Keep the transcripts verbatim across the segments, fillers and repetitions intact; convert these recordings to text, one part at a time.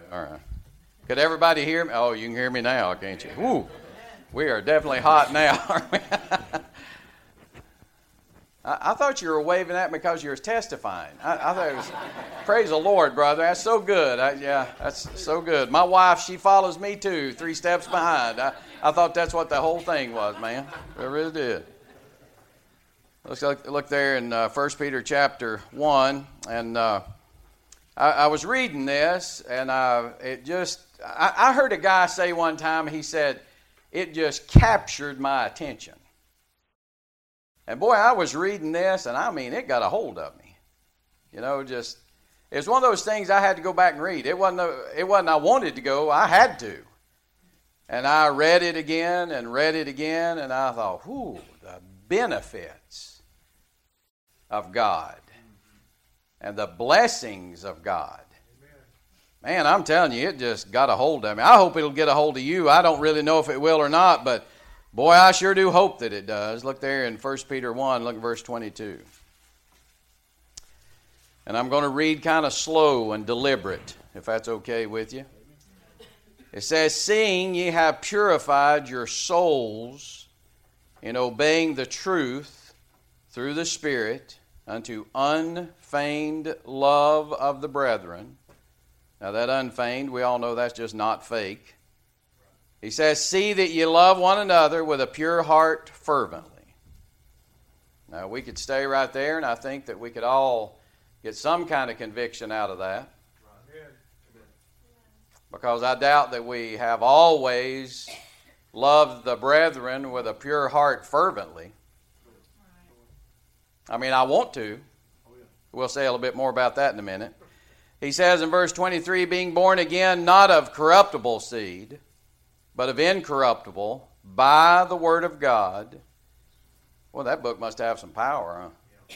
All right. Could everybody hear me? Oh, you can hear me now, can't you? Woo. We are definitely hot now, aren't we? I, I thought you were waving at me because you were testifying. I, I thought it was, praise the Lord, brother. That's so good. I, yeah, that's so good. My wife, she follows me too, three steps behind. I, I thought that's what the whole thing was, man. I really did. Let's look, look there in uh, First Peter chapter one, and uh, I, I was reading this, and uh, it just, I, I heard a guy say one time, he said, it just captured my attention. And boy, I was reading this, and I mean, it got a hold of me. You know, just, it was one of those things I had to go back and read. It wasn't, a, it wasn't I wanted to go, I had to. And I read it again and read it again, and I thought, whew, the benefits of God and the blessings of God. Man, I'm telling you, it just got a hold of me. I hope it'll get a hold of you. I don't really know if it will or not, but boy, I sure do hope that it does. Look there in First Peter one, look at verse twenty-two. And I'm going to read kind of slow and deliberate, if that's okay with you. It says, seeing ye have purified your souls in obeying the truth through the Spirit unto unfeigned love of the brethren. Now that unfeigned, we all know that's just not fake. He says, see that ye love one another with a pure heart fervently. Now we could stay right there, and I think that we could all get some kind of conviction out of that. Because I doubt that we have always loved the brethren with a pure heart fervently. I mean, I want to. We'll say a little bit more about that in a minute. He says in verse twenty-three, being born again, not of corruptible seed, but of incorruptible, by the word of God. Well, that book must have some power, huh?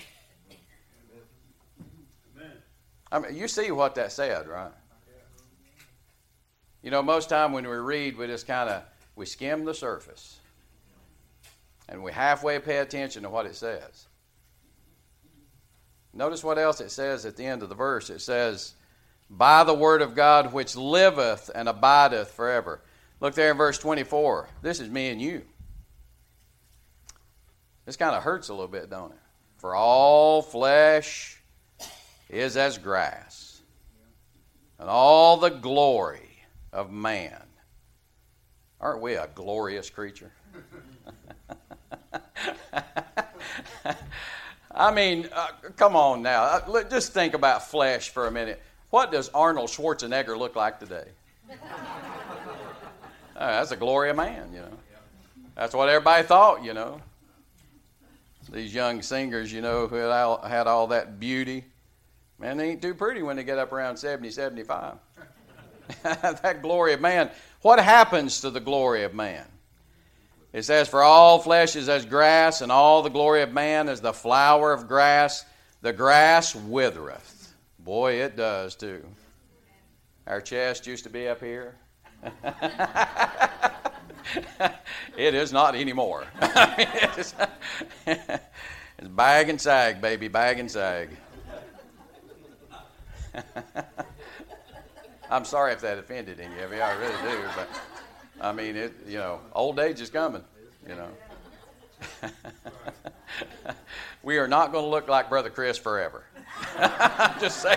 I mean, you see what that said, right? You know, most time when we read, we just kind of, we skim the surface. And we halfway pay attention to what it says. Notice what else it says at the end of the verse. It says, by the word of God which liveth and abideth forever. Look there in verse twenty-four. This is me and you. This kind of hurts a little bit, don't it? For all flesh is as grass, and all the glory of man. Aren't we a glorious creature? I mean, uh, come on now. Uh, just think about flesh for a minute. What does Arnold Schwarzenegger look like today? uh, that's the glory of man, you know. That's what everybody thought, you know. These young singers, you know, who had all, had all that beauty. Man, they ain't too pretty when they get up around seventy, seventy-five. That glory of man. What happens to the glory of man? It says, for all flesh is as grass, and all the glory of man is the flower of grass. The grass withereth. Boy, it does too. Our chest used to be up here. It is not anymore. it's, it's bag and sag, baby, bag and sag. I'm sorry if that offended any of you. I really do, but I mean, it. You know, old age is coming. You know, we are not going to look like Brother Chris forever. I'm just saying.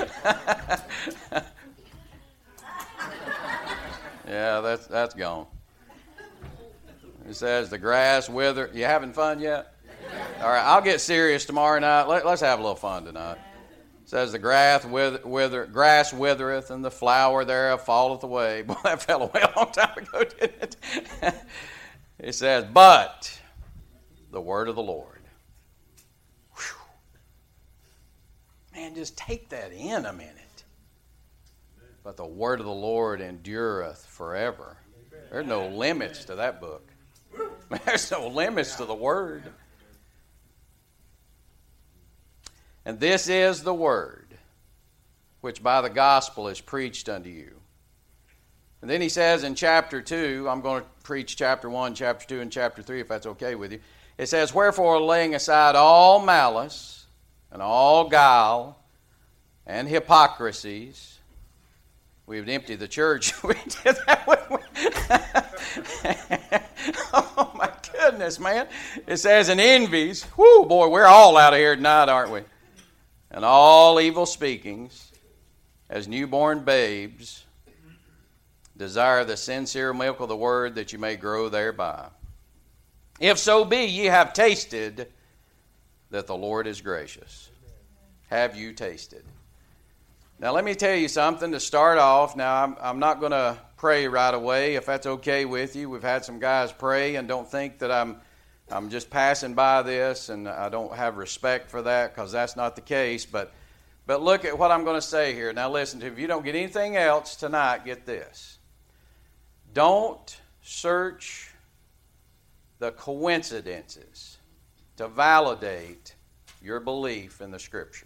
Yeah, that's that's gone. It says the grass wither. You having fun yet? All right, I'll get serious tomorrow night. Let, let's have a little fun tonight. It says the grass wither, wither, grass withereth, and the flower thereof falleth away. Boy, that fell away a long time ago, didn't it? It says, but the word of the Lord. Whew. Man, just take that in a minute. But the word of the Lord endureth forever. There's no limits to that book. There's no limits to the word. And this is the word which by the gospel is preached unto you. And then he says in chapter two, I'm going to preach chapter one, chapter two, and chapter three, if that's okay with you. It says, wherefore laying aside all malice and all guile and hypocrisies We would empty the church. We did that when we... Oh, my goodness, man. It says, and envies. Whoo, boy, we're all out of here tonight, aren't we? And all evil speakings, as newborn babes, desire the sincere milk of the word that you may grow thereby. If so be ye have tasted that the Lord is gracious. Have you tasted? Now let me tell you something to start off. Now I'm, I'm not going to pray right away, if that's okay with you. We've had some guys pray, and don't think that I'm I'm just passing by this and I don't have respect for that, because that's not the case. But but look at what I'm going to say here. Now listen to, if you don't get anything else tonight, get this. Don't search the coincidences to validate your belief in the Scripture.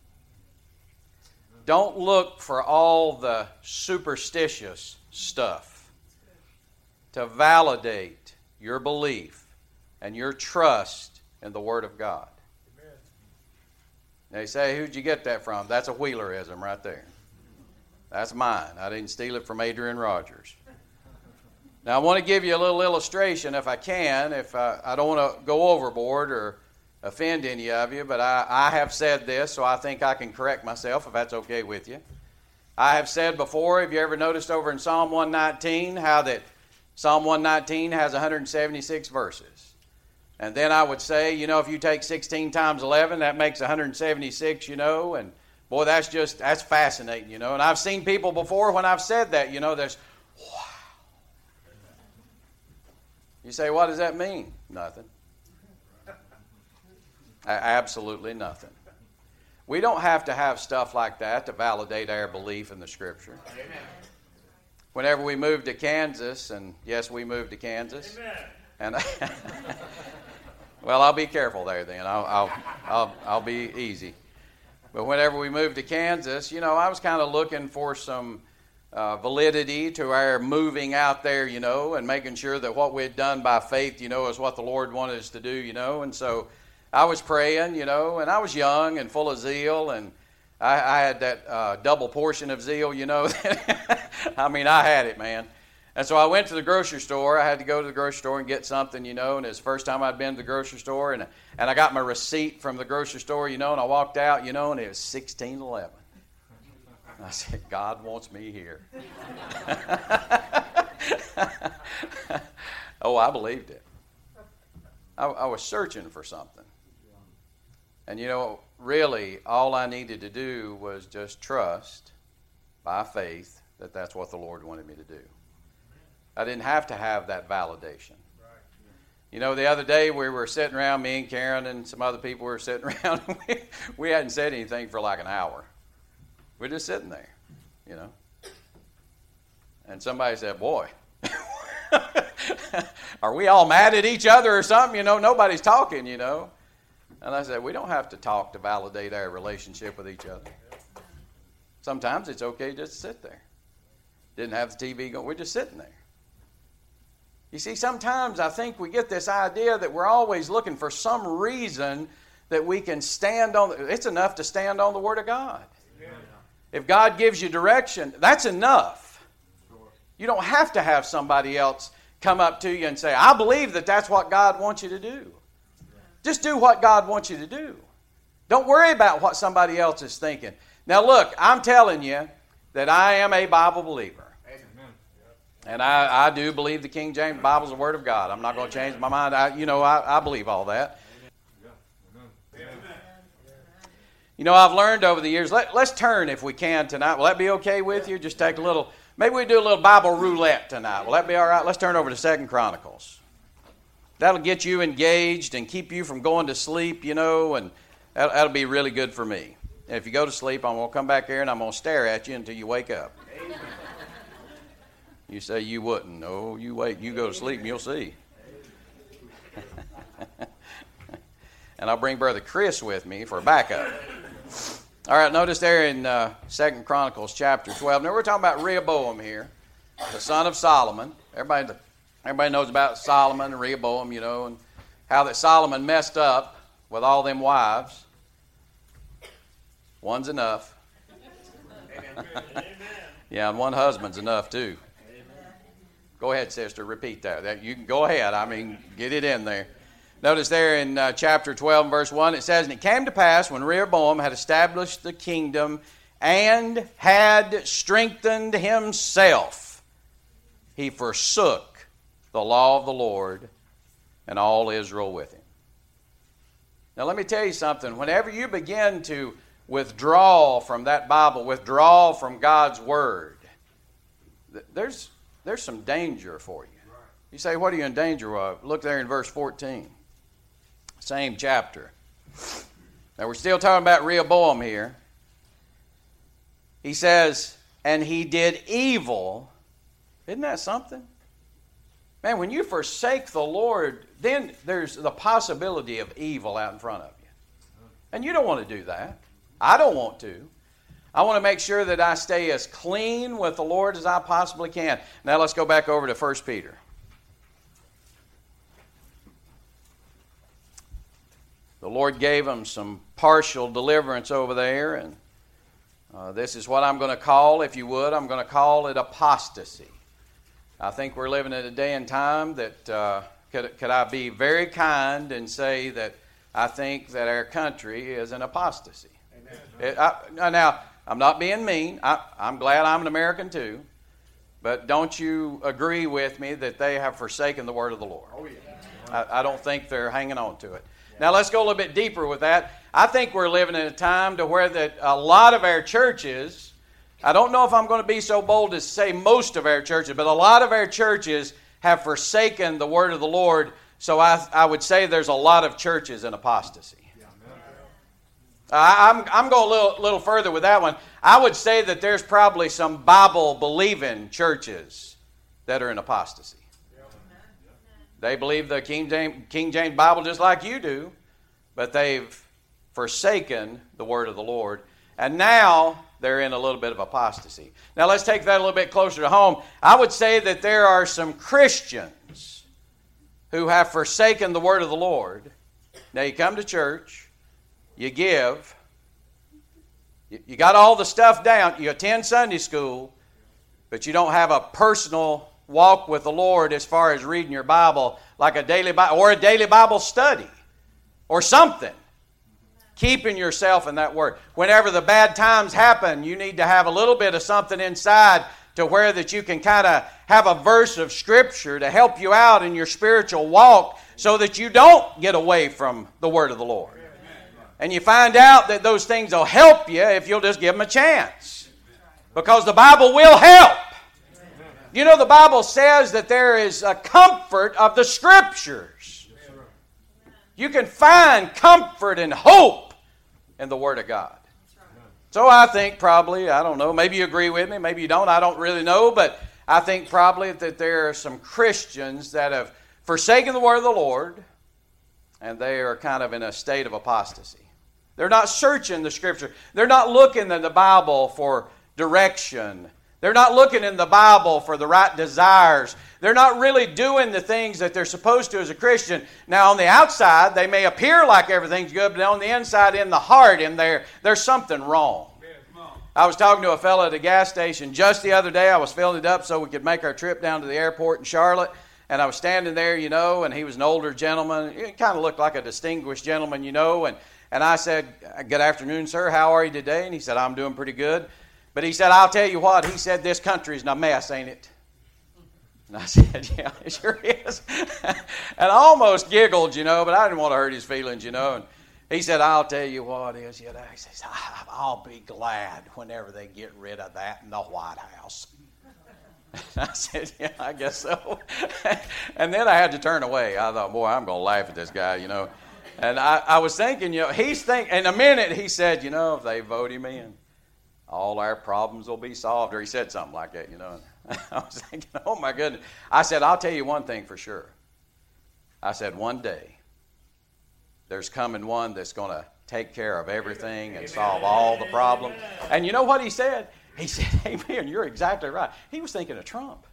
Don't look for all the superstitious stuff to validate your belief and your trust in the Word of God. Amen. They say, who'd you get that from? That's a Wheelerism right there. That's mine. I didn't steal it from Adrian Rogers. Now, I want to give you a little illustration if I can. If I, I don't want to go overboard or offend any of you, but I, I have said this, so I think I can correct myself if that's okay with you. I have said before, have you ever noticed over in Psalm one nineteen how that Psalm one nineteen has one hundred seventy-six verses? And then I would say, you know, if you take sixteen times eleven, that makes one hundred seventy-six, you know, and boy, that's just, that's fascinating, you know. And I've seen people before when I've said that, you know, there's, wow. You say, what does that mean? Nothing. Absolutely nothing. We don't have to have stuff like that to validate our belief in the Scripture. Amen. Whenever we moved to Kansas, and yes, we moved to Kansas. Amen. And well, I'll be careful there then. I'll, I'll, I'll, I'll be easy. But whenever we moved to Kansas, you know, I was kind of looking for some uh, validity to our moving out there, you know, and making sure that what we had done by faith, you know, is what the Lord wanted us to do, you know, and so I was praying, you know, and I was young and full of zeal, and I, I had that uh, double portion of zeal, you know. I mean, I had it, man. And so I went to the grocery store. I had to go to the grocery store and get something, you know, and it's the first time I'd been to the grocery store, and and I got my receipt from the grocery store, you know, and I walked out, you know, and it was sixteen eleven. I said, God wants me here. Oh, I believed it. I, I was searching for something. And, you know, really, all I needed to do was just trust by faith that that's what the Lord wanted me to do. I didn't have to have that validation. You know, the other day we were sitting around, me and Karen and some other people were sitting around, and we, we hadn't said anything for like an hour. We're just sitting there, you know. And somebody said, boy, are we all mad at each other or something? You know, nobody's talking, you know. And I said, we don't have to talk to validate our relationship with each other. Sometimes it's okay just to sit there. Didn't have the T V going. We're just sitting there. You see, sometimes I think we get this idea that we're always looking for some reason that we can stand on. It's enough to stand on the Word of God. Amen. If God gives you direction, that's enough. You don't have to have somebody else come up to you and say, I believe that that's what God wants you to do. Just do what God wants you to do. Don't worry about what somebody else is thinking. Now look, I'm telling you that I am a Bible believer. Amen. And I, I do believe the King James Bible is the Word of God. I'm not going to change my mind. I, you know, I, I believe all that. Amen. You know, I've learned over the years, let, let's turn if we can tonight. Will that be okay with you? Just take a little, maybe we do a little Bible roulette tonight. Will that be all right? Let's turn over to Second Chronicles. That'll get you engaged and keep you from going to sleep, you know, and that'll, that'll be really good for me. And if you go to sleep, I'm going to come back here and I'm going to stare at you until you wake up. Amen. You say you wouldn't. No, you wait. You go to sleep and you'll see. And I'll bring Brother Chris with me for backup. All right, notice there in uh, Second Chronicles chapter twelve. Now we're talking about Rehoboam here, the son of Solomon. Everybody... Everybody knows about Solomon and Rehoboam, you know, and how that Solomon messed up with all them wives. One's enough. Yeah, and one husband's enough too. Go ahead, sister, repeat that. that. You can go ahead. I mean, get it in there. Notice there in uh, chapter twelve, verse one, it says, "And it came to pass when Rehoboam had established the kingdom and had strengthened himself, he forsook the law of the Lord and all Israel with him." Now let me tell you something. Whenever you begin to withdraw from that Bible, withdraw from God's Word, there's, there's some danger for you. You say, what are you in danger of? Look there in verse fourteen. Same chapter. Now we're still talking about Rehoboam here. He says, "And he did evil." Isn't that something? Man, when you forsake the Lord, then there's the possibility of evil out in front of you. And you don't want to do that. I don't want to. I want to make sure that I stay as clean with the Lord as I possibly can. Now let's go back over to First Peter. The Lord gave him some partial deliverance over there, and uh, this is what I'm going to call, if you would, I'm going to call it apostasy. I think we're living in a day and time that, uh, could, could I be very kind and say that I think that our country is an apostasy. Amen. It, I, now, I'm not being mean. I, I'm glad I'm an American too. But don't you agree with me that they have forsaken the word of the Lord? Oh, yeah. I, I don't think they're hanging on to it. Now, let's go a little bit deeper with that. I think we're living in a time to where that a lot of our churches, I don't know if I'm going to be so bold as to say most of our churches, but a lot of our churches have forsaken the word of the Lord. So I, I would say there's a lot of churches in apostasy. I, I'm, I'm going a little, little further with that one. I would say that there's probably some Bible-believing churches that are in apostasy. They believe the King James, King James Bible just like you do, but they've forsaken the word of the Lord. And now they're in a little bit of apostasy. Now let's take that a little bit closer to home. I would say that there are some Christians who have forsaken the word of the Lord. Now you come to church, you give, you, you got all the stuff down, you attend Sunday school, but you don't have a personal walk with the Lord as far as reading your Bible, like a daily Bible or a daily Bible study or something. Keeping yourself in that word. Whenever the bad times happen, you need to have a little bit of something inside to where that you can kind of have a verse of Scripture to help you out in your spiritual walk so that you don't get away from the word of the Lord. And you find out that those things will help you if you'll just give them a chance. Because the Bible will help. You know, the Bible says that there is a comfort of the Scriptures. You can find comfort and hope in the Word of God. So I think probably, I don't know, maybe you agree with me, maybe you don't, I don't really know, but I think probably that there are some Christians that have forsaken the Word of the Lord, and they are kind of in a state of apostasy. They're not searching the Scripture. They're not looking in the Bible for direction. They're not looking in the Bible for the right desires. They're not really doing the things that they're supposed to as a Christian. Now, on the outside, they may appear like everything's good, but on the inside, in the heart, in there, there's something wrong. I was talking to a fellow at a gas station just the other day. I was filling it up so we could make our trip down to the airport in Charlotte. And I was standing there, you know, and he was an older gentleman. He kind of looked like a distinguished gentleman, you know. And, and I said, "Good afternoon, sir. How are you today?" And he said, "I'm doing pretty good." But he said, "I'll tell you what," he said, "this country's a mess, ain't it?" And I said, "Yeah, it sure is." And I almost giggled, you know, but I didn't want to hurt his feelings, you know. And he said, "I'll tell you what it is." You know, he says, "I'll be glad whenever they get rid of that in the White House." And I said, "Yeah, I guess so." And then I had to turn away. I thought, boy, I'm going to laugh at this guy, you know. And I, I was thinking, you know, he's thinking, in a minute he said, you know, if they vote him in, all our problems will be solved. Or he said something like that, you know. I was thinking, oh my goodness. I said, I'll tell you one thing for sure. I said, one day, there's coming one that's going to take care of everything and solve all the problems. And you know what he said? He said, amen, you're exactly right. He was thinking of Trump.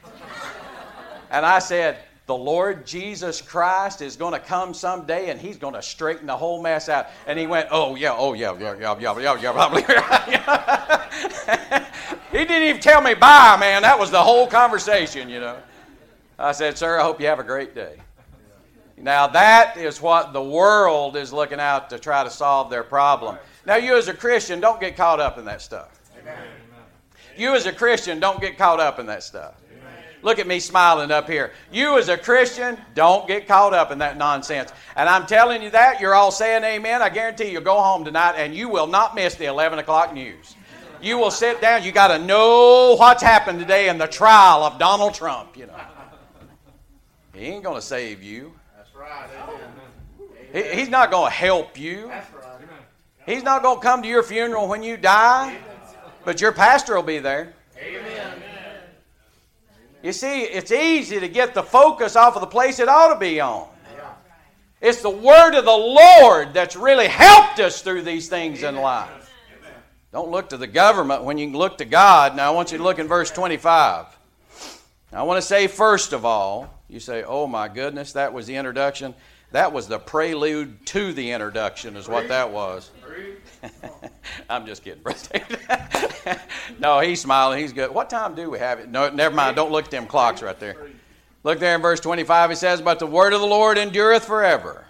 And I said, the Lord Jesus Christ is going to come someday and he's going to straighten the whole mess out. And he went, oh, yeah, oh, yeah, yeah, yeah, yeah, yeah, yeah, yeah. He He didn't even tell me bye, man. That was the whole conversation, you know. I said, sir, I hope you have a great day. Now, that is what the world is looking out to try to solve their problem. Now, you as a Christian, don't get caught up in that stuff. Amen. You as a Christian, don't get caught up in that stuff. Amen. Look at me smiling up here. You as a Christian, don't get caught up in that nonsense. And I'm telling you that, you're all saying amen. I guarantee you'll go home tonight and you will not miss the eleven o'clock news. You will sit down. You got to know what's happened today in the trial of Donald Trump, you know. He ain't going to save you. That's right. He, he's not going to help you. That's right. He's not going to come to your funeral when you die, but your pastor will be there. Amen. You see, it's easy to get the focus off of the place it ought to be on. It's the word of the Lord that's really helped us through these things in life. Don't look to the government when you can look to God. Now, I want you to look in verse twenty-five. Now, I want to say, first of all, you say, oh my goodness, that was the introduction. That was the prelude to the introduction is what that was. I'm just kidding, Brother David. No, he's smiling. He's good. What time do we have it? No, never mind. Don't look at them clocks right there. Look there in verse twenty-five. It says, but the word of the Lord endureth forever.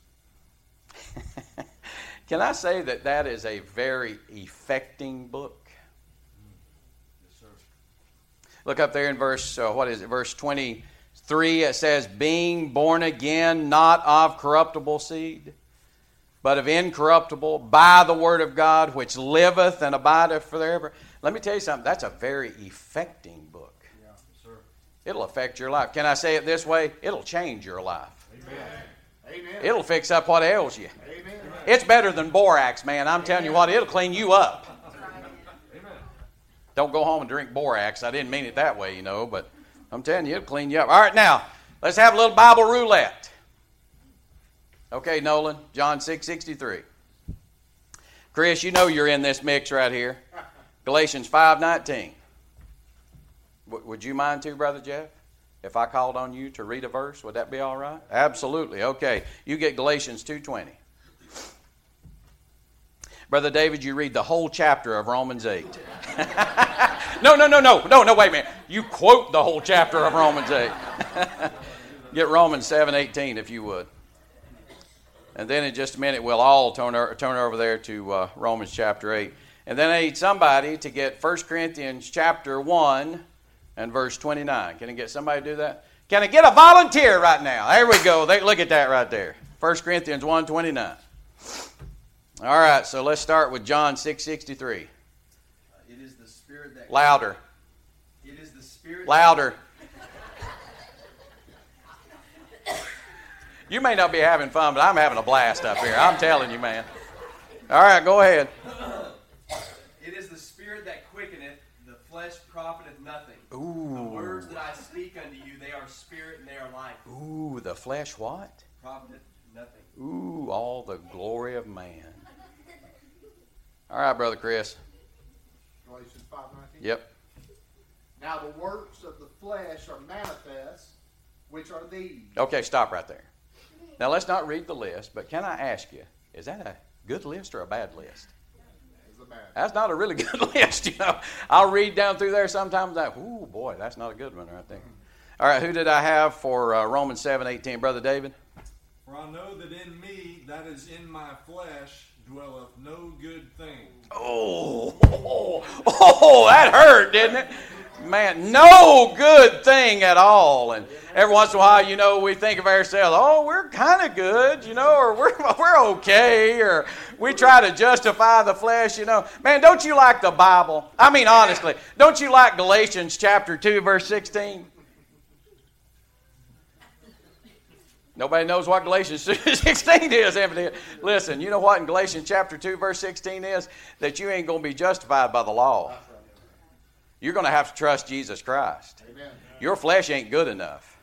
Can I say that that is a very affecting book? Yes, sir. Look up there in verse, uh, what is it, verse twenty-three. It says, being born again, not of corruptible seed, but of incorruptible, by the word of God, which liveth and abideth forever. Let me tell you something. That's a very affecting book. Yeah, sir. It'll affect your life. Can I say it this way? It'll change your life. Amen. Amen. It'll fix up what ails you. Amen. It's better than borax, man. I'm telling you what, it'll clean you up. Amen. Don't go home and drink borax. I didn't mean it that way, you know, but I'm telling you, it'll clean you up. All right, now, let's have a little Bible roulette. Okay, Nolan, John six sixty-three. Chris, you know you're in this mix right here. Galatians five nineteen. W- would you mind too, Brother Jeff? If I called on you to read a verse, would that be all right? Absolutely. Okay, you get Galatians two twenty. Brother David, you read the whole chapter of Romans eight. no, no, no, no, no, no, wait a minute. You quote the whole chapter of Romans eight. Get Romans seven eighteen if you would. And then in just a minute, we'll all turn, turn over there to uh, Romans chapter eight. And then I need somebody to get First Corinthians chapter one and verse twenty-nine. Can I get somebody to do that? Can I get a volunteer right now? There we go. They, look at that right there. First Corinthians one twenty-nine. All right, so let's start with John six sixty-three. Uh, it is the Spirit that... Louder. It is the Spirit... Louder. You may not be having fun, but I'm having a blast up here. I'm telling you, man. All right, go ahead. It is the Spirit that quickeneth, the flesh profiteth nothing. Ooh. The words that I speak unto you, they are spirit and they are life. Ooh, the flesh what? Profiteth nothing. Ooh, all the glory of man. All right, Brother Chris. Galatians five nineteen. Yep. Now the works of the flesh are manifest, which are these. Okay, stop right there. Now, let's not read the list, but can I ask you, is that a good list or a bad list? It's a bad. That's not a really good list, you know. I'll read down through there sometimes. Like, ooh, boy, that's not a good one right there. All right, who did I have for uh, Romans seven eighteen? Brother David? For I know that in me, that is in my flesh, dwelleth no good thing. Oh, oh, oh, that hurt, didn't it? Man, no good thing at all. And every once in a while, you know, we think of ourselves, oh, we're kind of good, you know, or we're we're okay, or we try to justify the flesh, you know. Man, don't you like the Bible? I mean, honestly, don't you like Galatians chapter two, verse sixteen? Nobody knows what Galatians sixteen is, Anthony. Listen, you know what in Galatians chapter two, verse sixteen is? That you ain't going to be justified by the law. You're going to have to trust Jesus Christ. Amen. Your flesh ain't good enough.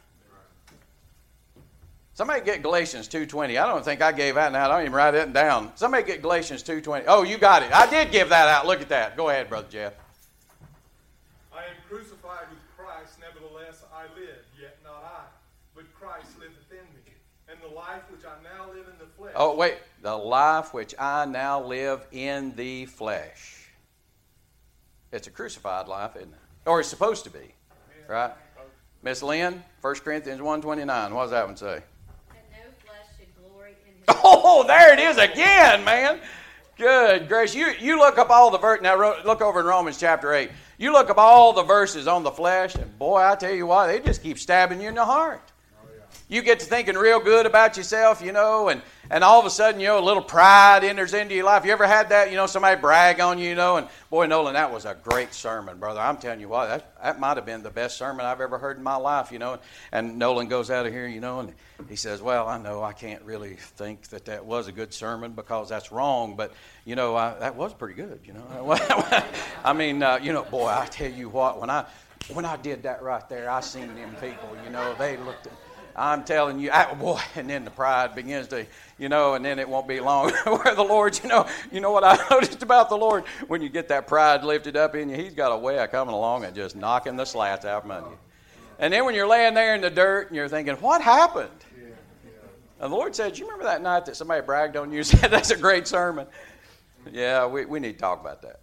Somebody get Galatians two twenty. I don't think I gave that out. I don't even write it down. Somebody get Galatians two twenty. Oh, you got it. I did give that out. Look at that. Go ahead, Brother Jeff. I am crucified with Christ, nevertheless I live, yet not I, but Christ liveth in me. And the life which I now live in the flesh. Oh, wait. The life which I now live in the flesh. It's a crucified life, isn't it? Or it's supposed to be, right? Miss Lynn, First Corinthians one twenty-nine. What does that one say? And no flesh should glory in his Oh, there it is again, man. Good gracious. You, you look up all the verses. Now, look over in Romans chapter eight. You look up all the verses on the flesh, and boy, I tell you what, they just keep stabbing you in the heart. You get to thinking real good about yourself, you know, and, and all of a sudden, you know, a little pride enters into your life. You ever had that, you know, somebody brag on you, you know, and boy, Nolan, that was a great sermon, brother. I'm telling you what, that, that might have been the best sermon I've ever heard in my life, you know. And Nolan goes out of here, you know, and he says, well, I know I can't really think that that was a good sermon because that's wrong, but, you know, I, that was pretty good, you know. I mean, uh, you know, boy, I tell you what, when I, when I did that right there, I seen them people, you know, they looked at I'm telling you, I, boy, and then the pride begins to, you know, and then it won't be long where the Lord, you know, you know what I noticed about the Lord? When you get that pride lifted up in you, He's got a way of coming along and just knocking the slats out from under you. And then when you're laying there in the dirt and you're thinking, what happened? And the Lord said, you remember that night that somebody bragged on you and said, that's a great sermon? Yeah, we, we need to talk about that.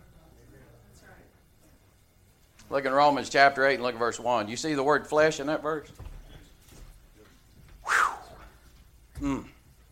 Look in Romans chapter eight and look at verse one. You see the word flesh in that verse? Mm.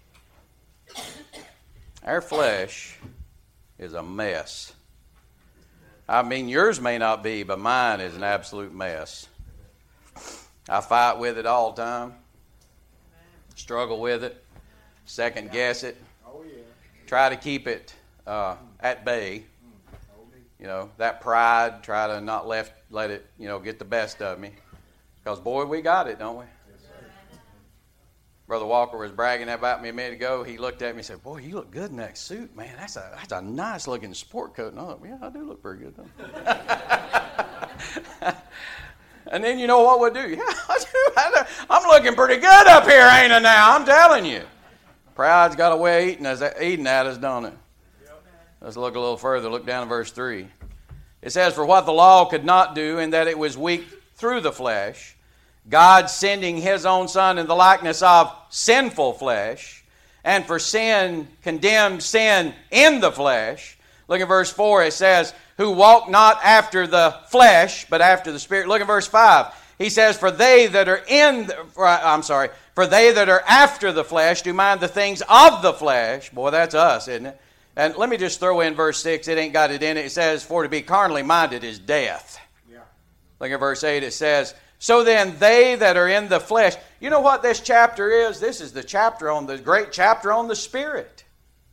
Our flesh is a mess. I mean, yours may not be, but mine is an absolute mess. I fight with it all the time. Struggle with it. Second guess it. Try to keep it uh, at bay. You know, that pride, try to not left, let it, you know, get the best of me. Because, boy, we got it, don't we? Brother Walker was bragging about me a minute ago. He looked at me and said, boy, you look good in that suit, man. That's a that's a nice looking sport coat. And I thought, yeah, I do look pretty good, don't I? And then you know what we'll do? Yeah, I do. I do. I'm looking pretty good up here, ain't I now? I'm telling you. Pride's got a way of eating, us, eating at us, don't it? Let's look a little further. Look down at verse three. It says, for what the law could not do, in that it was weak through the flesh, God sending His own Son in the likeness of sinful flesh, and for sin condemned sin in the flesh. Look at verse four. It says, who walk not after the flesh, but after the Spirit. Look at verse five. He says, for they that are in, the, I'm sorry, for they that are after the flesh do mind the things of the flesh. Boy, that's us, isn't it? And let me just throw in verse six. It ain't got it in it. It says, for to be carnally minded is death. Yeah. Look at verse eight. It says, so then they that are in the flesh. You know what this chapter is? This is the chapter on the great chapter on the Spirit.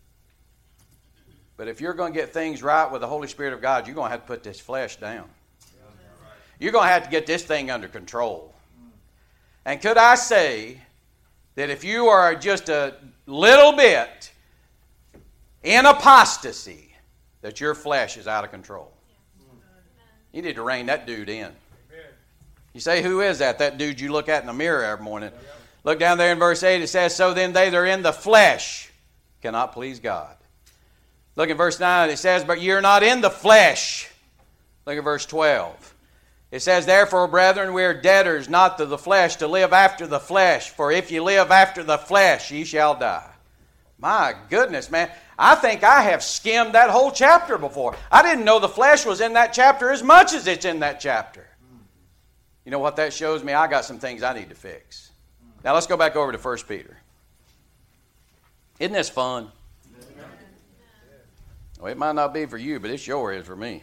But if you're going to get things right with the Holy Spirit of God, you're going to have to put this flesh down. You're going to have to get this thing under control. And could I say that if you are just a little bit in apostasy, that your flesh is out of control. You need to rein that dude in. You say, who is that? That dude you look at in the mirror every morning. Look down there in verse eight. It says, so then they that are in the flesh cannot please God. Look at verse nine. It says, but you're not in the flesh. Look at verse twelve. It says, therefore, brethren, we are debtors not to the flesh, to live after the flesh. For if you live after the flesh, ye shall die. My goodness, man. I think I have skimmed that whole chapter before. I didn't know the flesh was in that chapter as much as it's in that chapter. You know what that shows me? I got some things I need to fix. Now let's go back over to First Peter. Isn't this fun? Well, it might not be for you, but it sure is for me.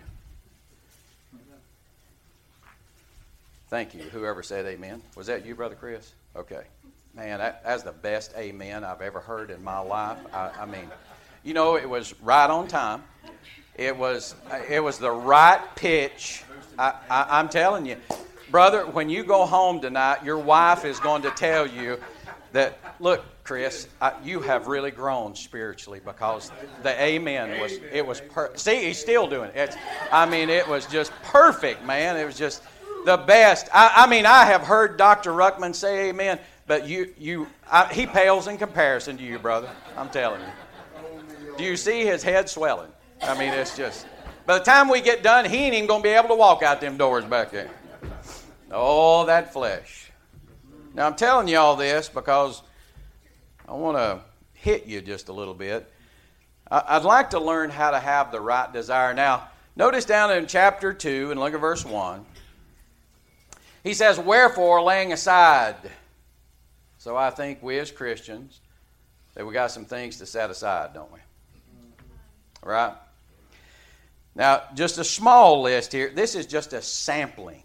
Thank you. Whoever said amen. Was that you, Brother Chris? Okay. Man, that, that's the best amen I've ever heard in my life. I, I mean, you know, it was right on time. It was it was the right pitch. I, I, I'm telling you. Brother, when you go home tonight, your wife is going to tell you that, look, Chris, I, you have really grown spiritually because the amen was, it was, per- see, he's still doing it. It's, I mean, it was just perfect, man. It was just the best. I, I mean, I have heard Doctor Ruckman say amen, but you, you, I, he pales in comparison to you, brother. I'm telling you. Do you see his head swelling? I mean, it's just, by the time we get done, he ain't even going to be able to walk out them doors back there. Oh, that flesh. Now, I'm telling you all this because I want to hit you just a little bit. I'd like to learn how to have the right desire. Now, Notice down in chapter two and look at verse one. He says, wherefore, laying aside. So I think we as Christians, that we got some things to set aside, don't we? Right? Now, just a small list here. This is just a sampling.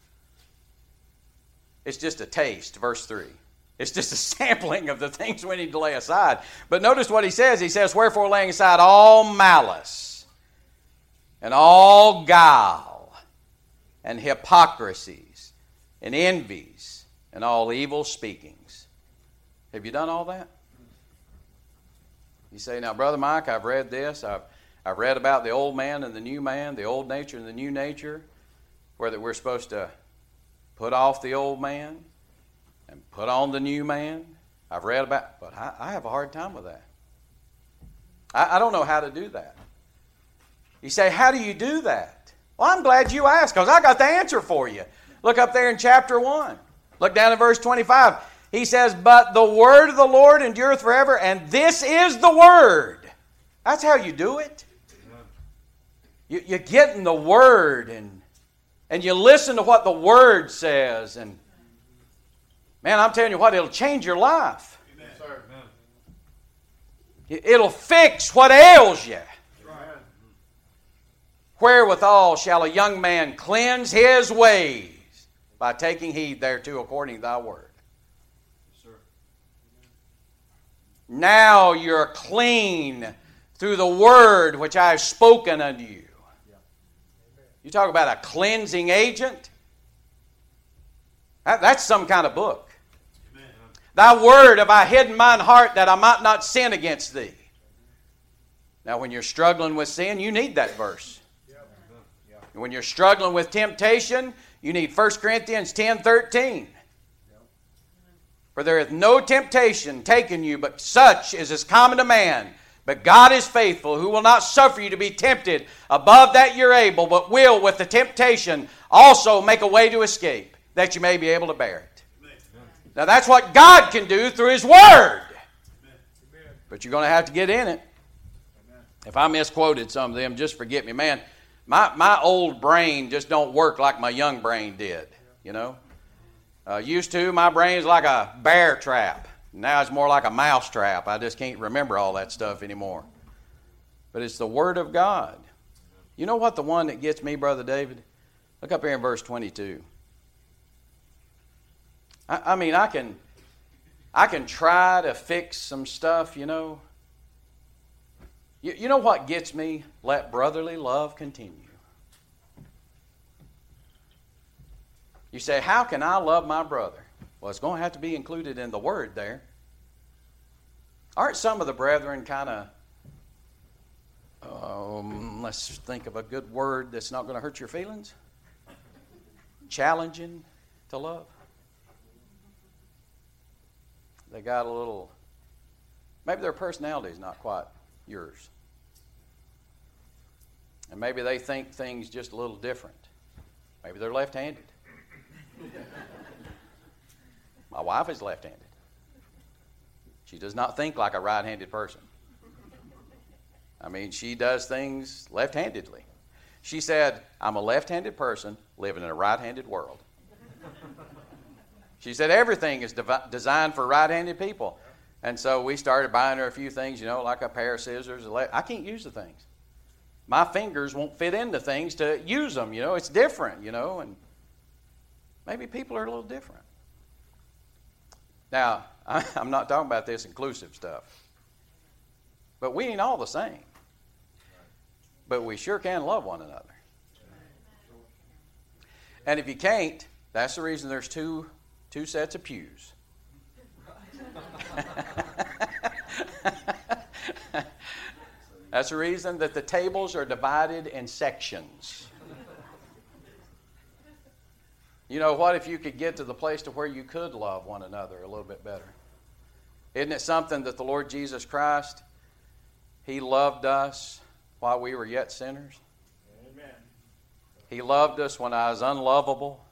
It's just a taste, verse three. It's just a sampling of the things we need to lay aside. But notice what he says. He says, wherefore, laying aside all malice and all guile and hypocrisies and envies and all evil speakings. Have you done all that? You say, now, Brother Mike, I've read this. I've, I've read about the old man and the new man, the old nature and the new nature, where that we're supposed to put off the old man and put on the new man. I've read about, but I, I have a hard time with that. I, I don't know how to do that. You say, how do you do that? Well, I'm glad you asked, because I got the answer for you. Look up there in chapter one. Look down at verse twenty-five. He says, but the word of the Lord endureth forever, and this is the word. That's how you do it. You, you get in the word, and, and you listen to what the word says. And man, I'm telling you what, it'll change your life. Amen. Sir. It'll fix what ails you. Wherewithal shall a young man cleanse his ways, by taking heed thereto according to thy word. Yes, sir. Now you're clean through the word which I have spoken unto you. Yeah. You talk about a cleansing agent? That, that's some kind of book. Amen. Thy word have I hid in mine heart, that I might not sin against thee. Now when you're struggling with sin, you need that verse. When you're struggling with temptation, you need First Corinthians ten thirteen. For there is no temptation taken you, but such as is common to man. But God is faithful, who will not suffer you to be tempted above that you're able, but will with the temptation also make a way to escape, that you may be able to bear it. Amen. Now that's what God can do through His Word. Amen. But you're going to have to get in it. Amen. If I misquoted some of them, just forget me. Man, My my old brain just don't work like my young brain did, you know. Uh, used to, my brain's like a bear trap. Now it's more like a mouse trap. I just can't remember all that stuff anymore. But it's the Word of God. You know what the one that gets me, Brother David? Look up here in verse twenty-two. I, I mean, I can, I can try to fix some stuff, you know. You, you know what gets me? Let brotherly love continue. You say, how can I love my brother? Well, it's going to have to be included in the word there. Aren't some of the brethren kind of, um, let's think of a good word that's not going to hurt your feelings? Challenging to love? They got a little, maybe their personality is not quite yours. And maybe they think things just a little different. Maybe they're left-handed. My wife is left-handed. She does not think like a right-handed person. I mean, she does things left-handedly. She said, I'm a left-handed person living in a right-handed world. She said everything is devi- designed for right-handed people. And so we started buying her a few things, you know, like a pair of scissors. I can't use the things. My fingers won't fit into things to use them, you know. It's different, you know, and maybe people are a little different. Now, I'm not talking about this inclusive stuff. But we ain't all the same. But we sure can love one another. And if you can't, that's the reason there's two two sets of pews. That's the reason that the tables are divided in sections. You know what, if you could get to the place to where you could love one another a little bit better. Isn't it something that the Lord Jesus Christ, He loved us while we were yet sinners? Amen. He loved us when I was unlovable.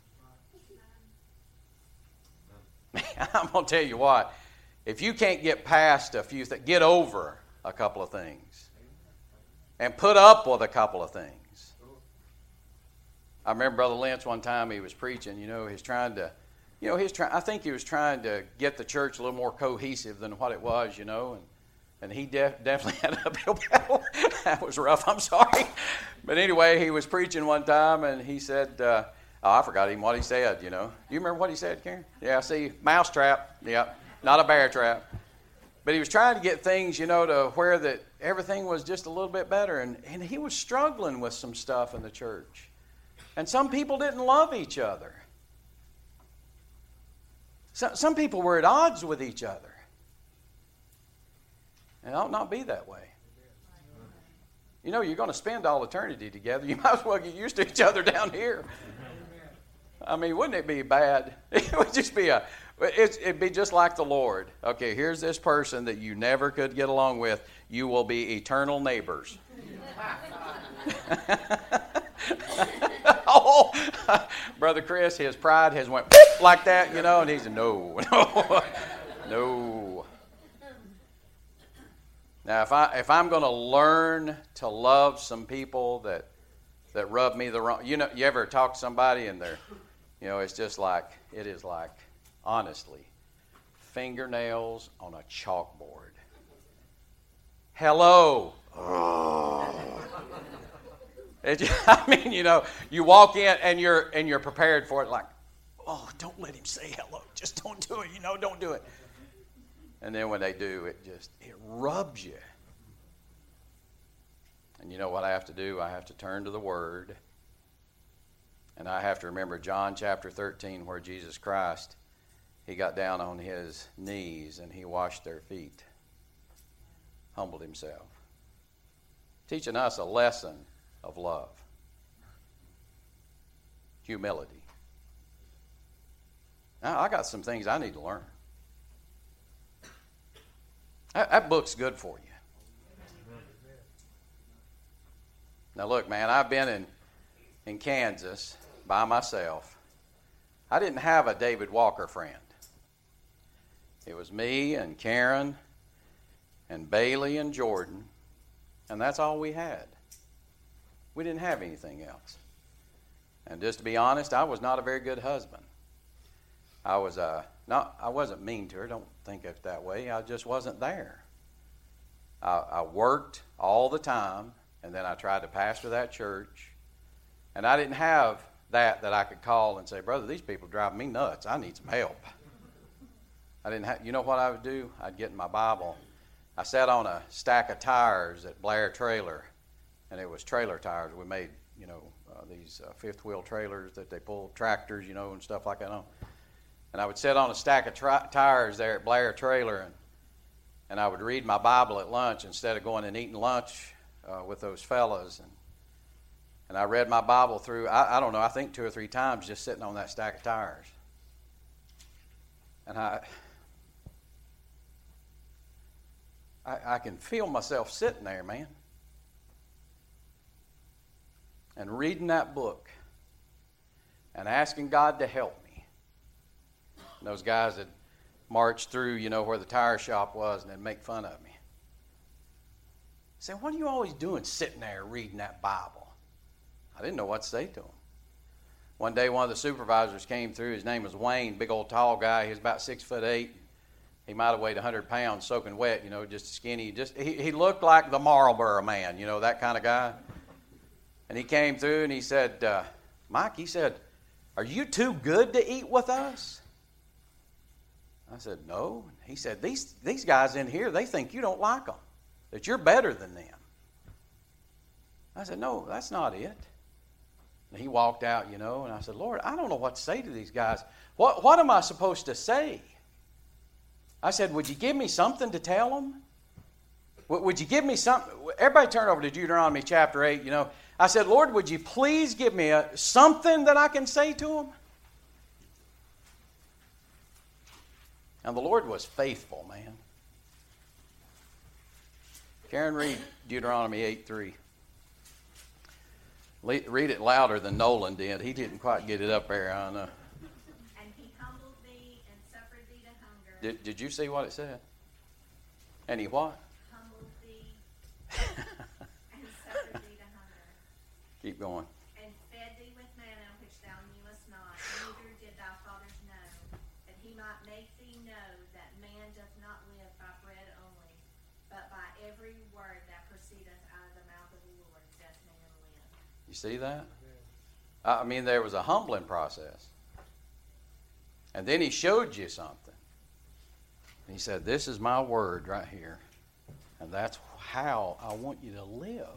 I'm going to tell you what, if you can't get past a few things, get over a couple of things and put up with a couple of things, I remember Brother Lynch one time he was preaching, you know, he's trying to, you know, he's trying, I think he was trying to get the church a little more cohesive than what it was, you know, and, and he def- definitely had an uphill battle. That was rough, I'm sorry. But anyway, he was preaching one time and he said, uh, oh, I forgot even what he said, you know. Do you remember what he said, Karen? Yeah, see, mouse trap, yeah, not a bear trap. But he was trying to get things, you know, to where that everything was just a little bit better. And, and he was struggling with some stuff in the church. And some people didn't love each other. So, some people were at odds with each other. And it ought not be that way. You know, you're going to spend all eternity together. You might as well get used to each other down here. I mean, wouldn't it be bad? It would just be a, it's, it'd be just like the Lord. Okay, here's this person that you never could get along with. You will be eternal neighbors. Oh, Brother Chris, his pride has went like that, you know, and he said, no, no, no. Now, if I if I'm going to learn to love some people that that rub me the wrong, you know, you ever talk to somebody and they're, you know, it's just like it is like, honestly, fingernails on a chalkboard. Hello. Oh. It, I mean, you know, you walk in and you're and you're prepared for it, like, oh, don't let him say hello. Just don't do it. You know, don't do it. And then when they do, it just, it rubs you. And you know what I have to do? I have to turn to the Word. And I have to remember John chapter thirteen, where Jesus Christ, he got down on his knees and he washed their feet. Humbled himself. Teaching us a lesson of love. Humility. Now, I got some things I need to learn. That, that book's good for you. Now look, man, I've been in, in Kansas by myself. I didn't have a David Walker friend. It was me and Karen and Bailey and Jordan, and that's all we had. We didn't have anything else. And just to be honest, I was not a very good husband. I was uh, not. I wasn't mean to her. Don't think of it that way. I just wasn't there. I, I worked all the time, and then I tried to pastor that church. And I didn't have that that I could call and say, brother, these people drive me nuts. I need some help. I didn't have. You know what I would do? I'd get in my Bible. I sat on a stack of tires at Blair Trailer, and it was trailer tires. We made, you know, uh, these uh, fifth wheel trailers that they pull tractors, you know, and stuff like that on. And I would sit on a stack of tri- tires there at Blair Trailer, and and I would read my Bible at lunch instead of going and eating lunch uh, with those fellas. And and I read my Bible through, I, I don't know, I think two or three times just sitting on that stack of tires. And I, I, I can feel myself sitting there, man, and reading that book and asking God to help me. And those guys that marched through, you know, where the tire shop was, and they'd make fun of me. Say, what are you always doing sitting there reading that Bible? I didn't know what to say to him. One day, one of the supervisors came through. His name was Wayne, big old tall guy. He was about six foot eight. He might have weighed one hundred pounds, soaking wet, you know, just skinny. Just he, he looked like the Marlboro man, you know, that kind of guy. And he came through and he said, uh, Mike, he said, are you too good to eat with us? I said, no. He said, these, these guys in here, they think you don't like them, that you're better than them. I said, no, that's not it. And he walked out, you know, and I said, Lord, I don't know what to say to these guys. What, what am I supposed to say? I said, would you give me something to tell them? Would you give me something? Everybody turn over to Deuteronomy chapter eight, you know. I said, Lord, would you please give me a, something that I can say to them? And the Lord was faithful, man. Karen, read Deuteronomy eight three. Read it louder than Nolan did. He didn't quite get it up there, I know. And he humbled thee and suffered thee to hunger. Did, did you see what it said? And he what? Humbled thee and suffered thee to hunger. Keep going. And fed thee with manna thou knewest not, neither did thy fathers know, that he might make thee know that man doth not live by bread only, but by every word that proceedeth out of the mouth of the Lord doth man live. You see that? I mean, there was a humbling process. And then he showed you something. He said, this is my word right here. And that's how I want you to live.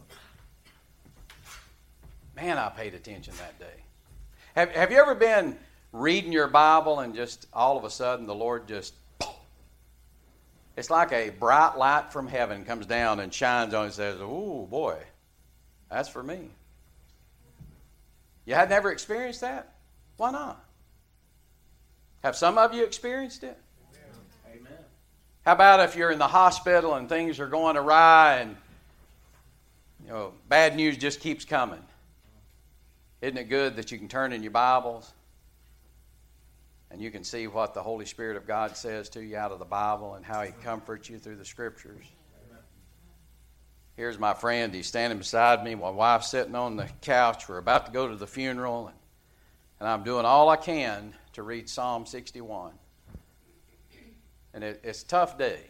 Man, I paid attention that day. Have, have you ever been reading your Bible and just all of a sudden the Lord just, it's like a bright light from heaven comes down and shines on it and says, ooh, boy, that's for me. You had never experienced that? Why not? Have some of you experienced it? Amen. How about if you're in the hospital and things are going awry and you know bad news just keeps coming? Isn't it good that you can turn in your Bibles and you can see what the Holy Spirit of God says to you out of the Bible and how He comforts you through the Scriptures? Here's my friend. He's standing beside me. My wife's sitting on the couch. We're about to go to the funeral. And, and I'm doing all I can to read Psalm sixty-one. And it, it's a tough day.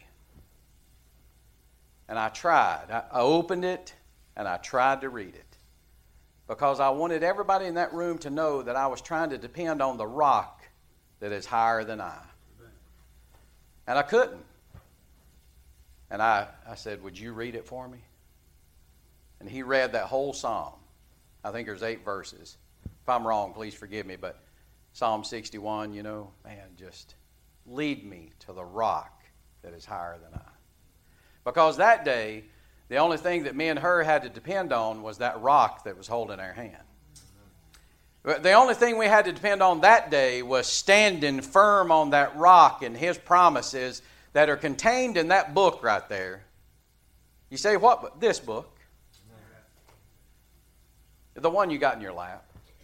And I tried. I, I opened it and I tried to read it. Because I wanted everybody in that room to know that I was trying to depend on the rock that is higher than I. And I couldn't. And I, I said, would you read it for me? And he read that whole psalm. I think there's eight verses. If I'm wrong, please forgive me. But Psalm sixty-one, you know, man, just lead me to the rock that is higher than I. Because that day, the only thing that me and her had to depend on was that rock that was holding our hand. The only thing we had to depend on that day was standing firm on that rock and His promises that are contained in that book right there. You say, what book? This book. The one you got in your lap.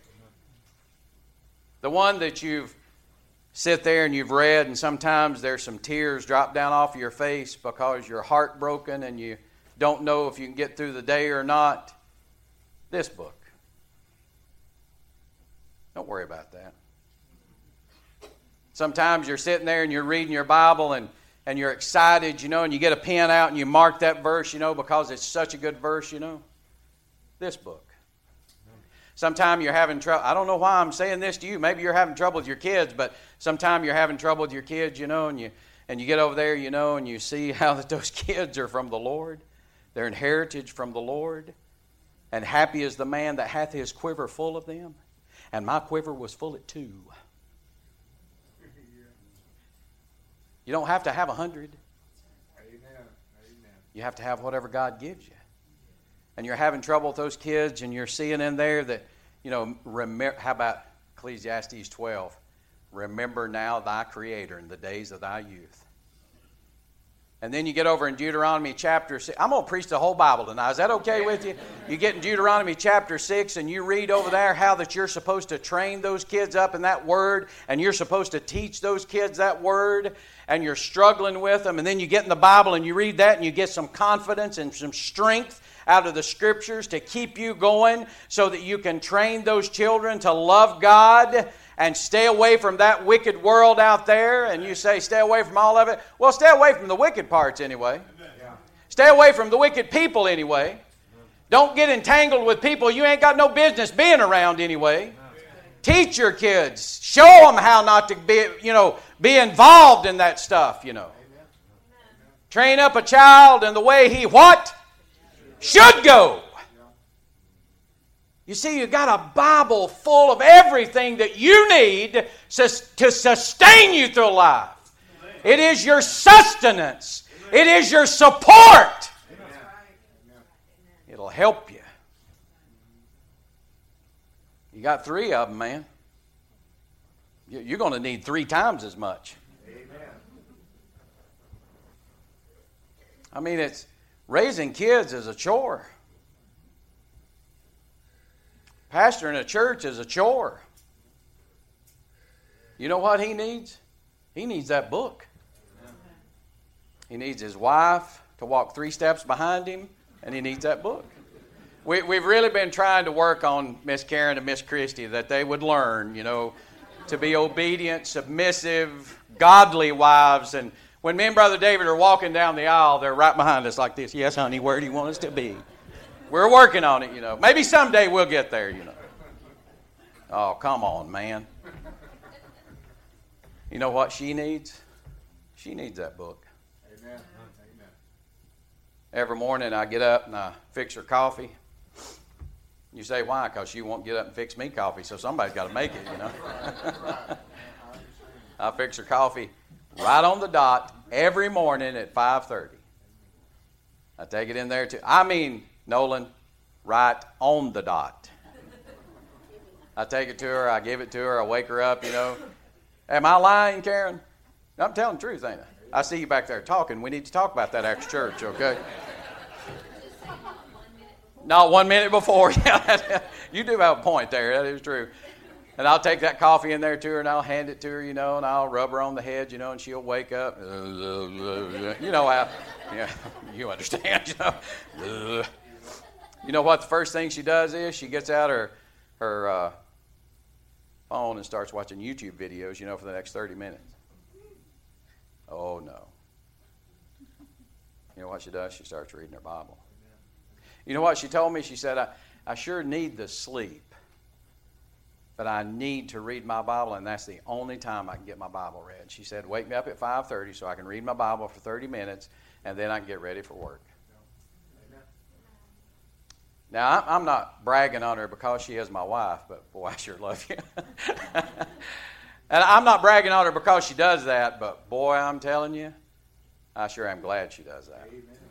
The one that you've sit there and you've read, and sometimes there's some tears drop down off of your face because you're heartbroken and you don't know if you can get through the day or not. This book. Don't worry about that. Sometimes you're sitting there and you're reading your Bible and, and you're excited, you know, and you get a pen out and you mark that verse, you know, because it's such a good verse, you know. This book. Sometimes you're having trouble. I don't know why I'm saying this to you. Maybe you're having trouble with your kids, but sometimes you're having trouble with your kids, you know, and you and you get over there, you know, and you see how that those kids are from the Lord. They're in heritage from the Lord. And happy is the man that hath his quiver full of them. And my quiver was full at two. You don't have to have a hundred. Amen. Amen. You have to have whatever God gives you. And you're having trouble with those kids, and you're seeing in there that, you know, remember, how about Ecclesiastes twelve? Remember now thy Creator in the days of thy youth. And then you get over in Deuteronomy chapter six. I'm going to preach the whole Bible tonight. Is that okay with you? You get in Deuteronomy chapter six, and you read over there how that you're supposed to train those kids up in that word, and you're supposed to teach those kids that word, and you're struggling with them. And then you get in the Bible, and you read that, and you get some confidence and some strength out of the Scriptures to keep you going so that you can train those children to love God and stay away from that wicked world out there. And you say, stay away from all of it. Well, stay away from the wicked parts anyway. Yeah. Stay away from the wicked people anyway. Don't get entangled with people you ain't got no business being around anyway. Teach your kids. Show them how not to be, you know, be involved in that stuff, you know. Train up a child in the way he what? Should go. You see, you got a Bible full of everything that you need to sustain you through life. It is your sustenance. It is your support. It'll help you. You got three of them, man. You're going to need three times as much. I mean, it's raising kids is a chore. Pastoring a church is a chore. You know what he needs? He needs that book. He needs his wife to walk three steps behind him, and he needs that book. we, we've really been trying to work on Miss Karen and Miss Christie, that they would learn, you know, to be obedient, submissive, godly wives. And when me and Brother David are walking down the aisle, they're right behind us like this. Yes, honey, where do you want us to be? We're working on it, you know. Maybe someday we'll get there, you know. Oh, come on, man. You know what she needs? She needs that book. Amen. Amen. Every morning I get up and I fix her coffee. You say, why? Because she won't get up and fix me coffee, so somebody's got to make it, you know. I fix her coffee right on the dot every morning at five thirty. I take it in there too. I mean, Nolan, right on the dot. I take it to her, I give it to her, I wake her up, you know. Am I lying, Karen? I'm telling the truth, ain't I? I see you back there talking. We need to talk about that after church, okay? Not one minute before. Yeah, you do have a point there. That is true. And I'll take that coffee in there to her, and I'll hand it to her, you know, and I'll rub her on the head, you know, and she'll wake up. You know how, yeah, you understand, you know. You know what the first thing she does is she gets out her, her uh, phone and starts watching YouTube videos, you know, for the next thirty minutes. Oh, no. You know what she does? She starts reading her Bible. You know what she told me? She said, I, I sure need the sleep, but I need to read my Bible, and that's the only time I can get my Bible read. She said, wake me up at five thirty so I can read my Bible for thirty minutes, and then I can get ready for work. Now, I'm not bragging on her because she is my wife, but boy, I sure love you. And I'm not bragging on her because she does that, but boy, I'm telling you, I sure am glad she does that.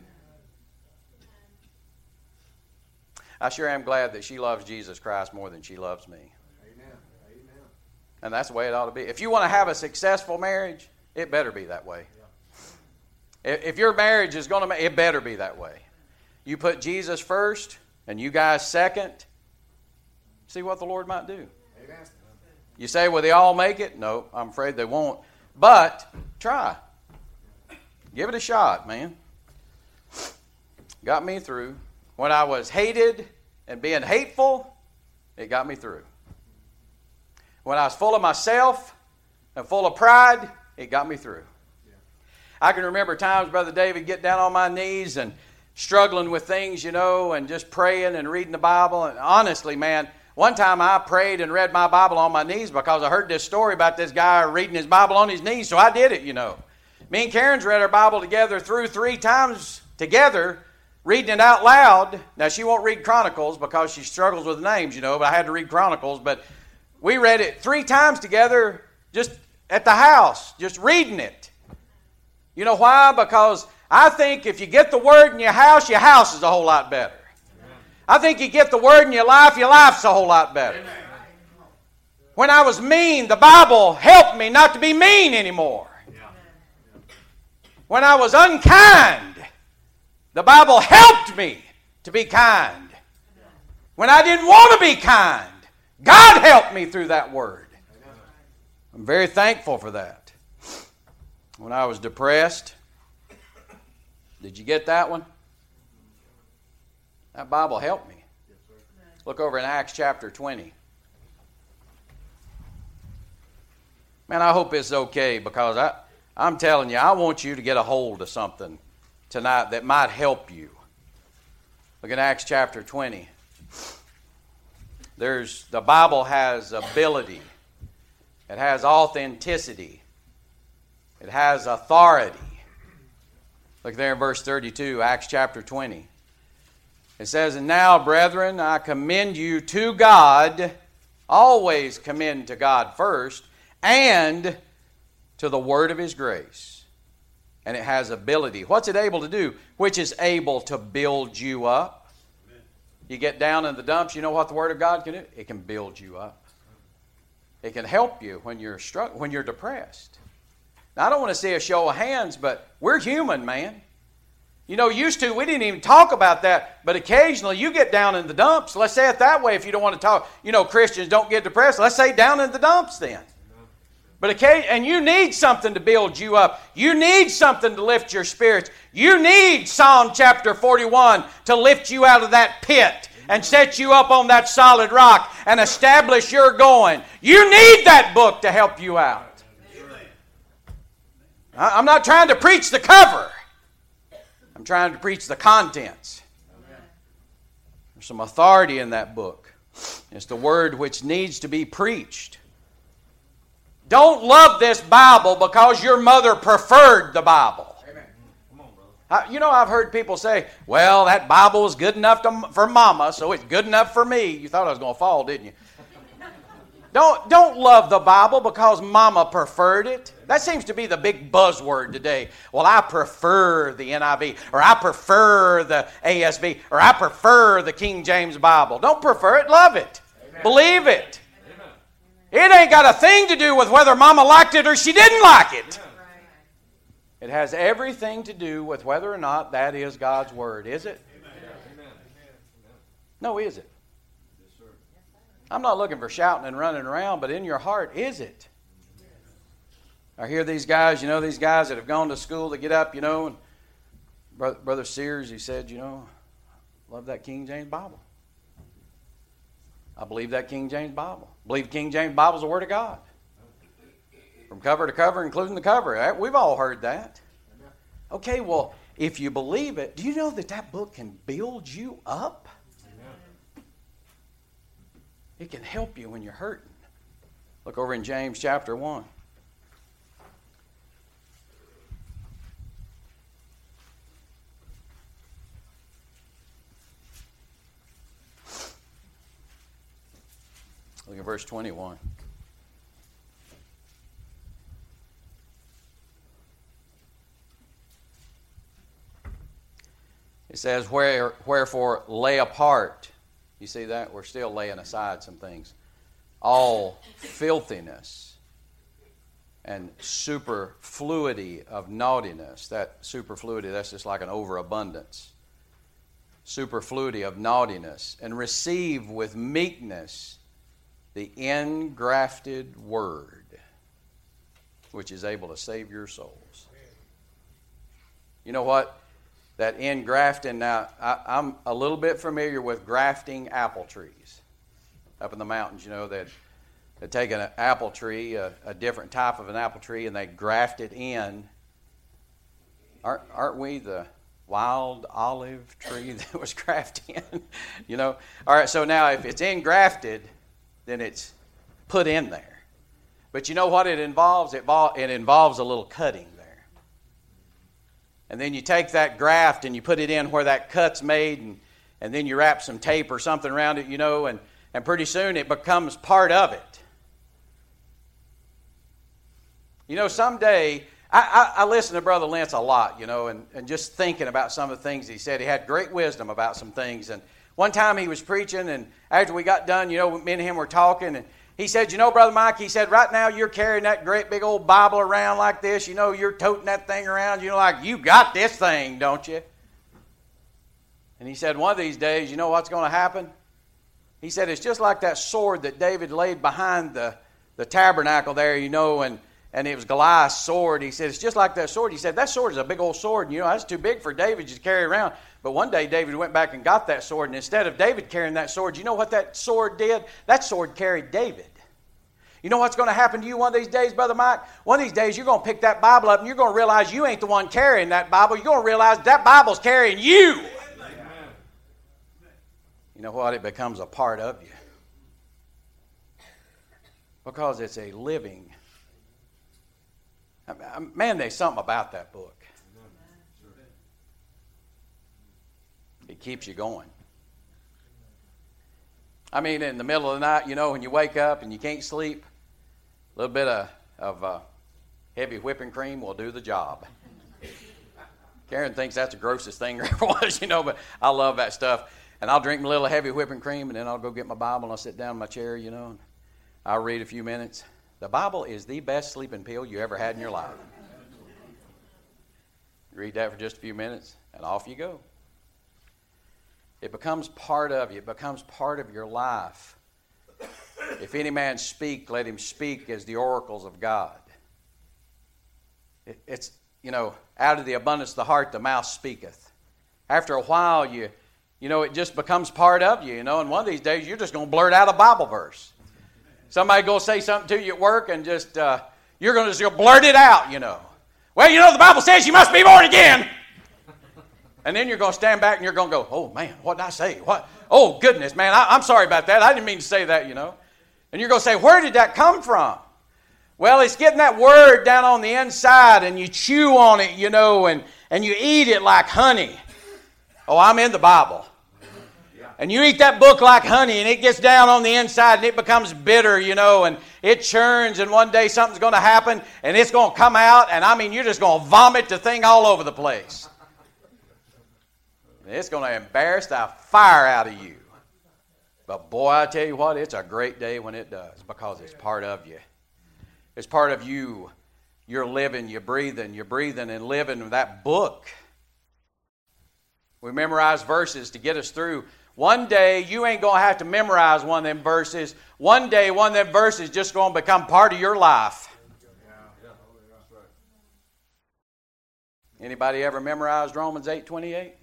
I sure am glad that she loves Jesus Christ more than she loves me. Amen. Amen. And that's the way it ought to be. If you want to have a successful marriage, it better be that way. Yeah. If your marriage is going to make, it better be that way. You put Jesus first and you guys second, see what the Lord might do. Amen. You say, will they all make it? No, I'm afraid they won't. But try. Give it a shot, man. Got me through. When I was hated and being hateful, it got me through. When I was full of myself and full of pride, it got me through. Yeah. I can remember times, Brother David, get down on my knees and struggling with things, you know, and just praying and reading the Bible. And honestly, man, one time I prayed and read my Bible on my knees because I heard this story about this guy reading his Bible on his knees, so I did it, you know. Me and Karen's read our Bible together through three times together, reading it out loud. Now, she won't read Chronicles because she struggles with names, you know, but I had to read Chronicles. But we read it three times together just at the house, just reading it. You know why? Because I think if you get the Word in your house, your house is a whole lot better. Amen. I think you get the Word in your life, your life's a whole lot better. Amen. When I was mean, the Bible helped me not to be mean anymore. Yeah. When I was unkind, the Bible helped me to be kind. When I didn't want to be kind, God helped me through that Word. I'm very thankful for that. When I was depressed, did you get that one? That Bible helped me. Look over in Acts chapter twenty. Man, I hope it's okay because I, I'm telling you, I want you to get a hold of something tonight that might help you. Look at Acts chapter twenty. There's the Bible has ability. It has authenticity. It has authority. Look there in verse thirty-two, Acts chapter twenty. It says, and now, brethren, I commend you to God. Always commend to God first, and to the word of His grace. And it has ability. What's it able to do? Which is able to build you up. Amen. You get down in the dumps, you know what the Word of God can do? It can build you up. It can help you when you're struck, when you're depressed. Now, I don't want to see a show of hands, but we're human, man. You know, used to, we didn't even talk about that, but occasionally you get down in the dumps. Let's say it that way if you don't want to talk. You know, Christians don't get depressed. Let's say down in the dumps then. But occasionally, and you need something to build you up. You need something to lift your spirits. You need Psalm chapter forty-one to lift you out of that pit and set you up on that solid rock and establish your going. You need that book to help you out. I'm not trying to preach the cover. I'm trying to preach the contents. There's some authority in that book. It's the word which needs to be preached. Don't love this Bible because your mother preferred the Bible. Amen. Come on, I, brother. you know, I've heard people say, well, that Bible is good enough to, for Mama, so it's good enough for me. You thought I was going to fall, didn't you? Don't, don't love the Bible because Mama preferred it. That seems to be the big buzzword today. Well, I prefer the N I V, or I prefer the A S V, or I prefer the King James Bible. Don't prefer it, love it. Amen. Believe it. Amen. It ain't got a thing to do with whether Mama liked it or she didn't like it. Amen. It has everything to do with whether or not that is God's Word. Is it? Amen. No, is it? I'm not looking for shouting and running around, but in your heart, is it? I hear these guys, you know, these guys that have gone to school to get up, you know, and Brother, Brother Sears, he said, you know, love that King James Bible. I believe that King James Bible. I believe King James Bible is the Word of God. From cover to cover, including the cover. We've all heard that. Okay, well, if you believe it, do you know that that book can build you up? It can help you when you're hurting. Look over in James chapter one. Look at verse twenty-one. It says, Where, wherefore lay apart. You see that? We're still laying aside some things. All filthiness and superfluity of naughtiness. That superfluity, that's just like an overabundance. Superfluity of naughtiness. And receive with meekness the engrafted word, which is able to save your souls. You know what? That engrafting, now, I, I'm a little bit familiar with grafting apple trees up in the mountains. You know, that they take an apple tree, a, a different type of an apple tree, and they graft it in. Aren't, aren't we the wild olive tree that was grafted in? You know? All right, so now if it's engrafted, then it's put in there. But you know what it involves? It, it involves a little cutting. And then you take that graft and you put it in where that cut's made, and, and then you wrap some tape or something around it, you know, and, and pretty soon it becomes part of it. You know, someday, I, I, I listen to Brother Lentz a lot, you know, and, and just thinking about some of the things he said. He had great wisdom about some things. And one time he was preaching, and after we got done, you know, me and him were talking, and he said, you know, Brother Mike, he said, right now you're carrying that great big old Bible around like this. You know, you're toting that thing around. You know, like, you got this thing, don't you? And he said, one of these days, you know what's going to happen? He said, it's just like that sword that David laid behind the, the tabernacle there, you know, and, and it was Goliath's sword. He said, it's just like that sword. He said, that sword is a big old sword, and, you know, that's too big for David to carry around. But one day David went back and got that sword, and instead of David carrying that sword, you know what that sword did? That sword carried David. You know what's going to happen to you one of these days, Brother Mike? One of these days you're going to pick that Bible up and you're going to realize you ain't the one carrying that Bible. You're going to realize that Bible's carrying you. Amen. You know what? It becomes a part of you. Because it's a living. Man, there's something about that book. It keeps you going. I mean, in the middle of the night, you know, when you wake up and you can't sleep, a little bit of, of uh, heavy whipping cream will do the job. Karen thinks that's the grossest thing there ever was, you know, but I love that stuff. And I'll drink a little heavy whipping cream, and then I'll go get my Bible, and I'll sit down in my chair, you know, and I'll read a few minutes. The Bible is the best sleeping pill you ever had in your life. Read that for just a few minutes, and off you go. It becomes part of you. It becomes part of your life. If any man speak, let him speak as the oracles of God. It, it's, you know, out of the abundance of the heart, the mouth speaketh. After a while, you You know, it just becomes part of you, you know, and one of these days you're just going to blurt out a Bible verse. Somebody go say something to you at work and just, uh, you're going to just go blurt it out, you know. Well, you know, the Bible says you must be born again. And then you're going to stand back and you're going to go, oh, man, what did I say? What? Oh, goodness, man, I, I'm sorry about that. I didn't mean to say that, you know. And you're going to say, where did that come from? Well, it's getting that word down on the inside and you chew on it, you know, and, and you eat it like honey. Oh, I'm in the Bible. And you eat that book like honey, and it gets down on the inside, and it becomes bitter, you know, and it churns, and one day something's going to happen, and it's going to come out, and I mean, you're just going to vomit the thing all over the place. It's going to embarrass the fire out of you. But boy, I tell you what, it's a great day when it does, because it's part of you. It's part of you. You're living, you're breathing, you're breathing and living that book. We memorize verses to get us through. One day, you ain't going to have to memorize one of them verses. One day, one of them verses is just going to become part of your life. Anybody ever memorized Romans eight twenty-eight?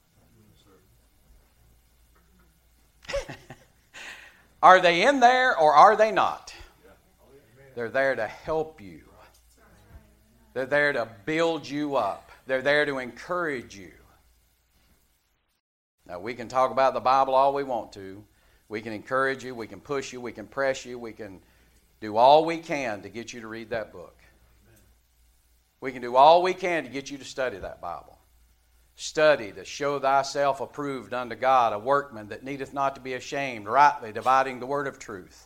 Are they in there or are they not? They're there to help you. They're there to build you up. They're there to encourage you. Now, we can talk about the Bible all we want to. We can encourage you. We can push you. We can press you. We can do all we can to get you to read that book. We can do all we can to get you to study that Bible. Study to show thyself approved unto God, a workman that needeth not to be ashamed, rightly dividing the word of truth.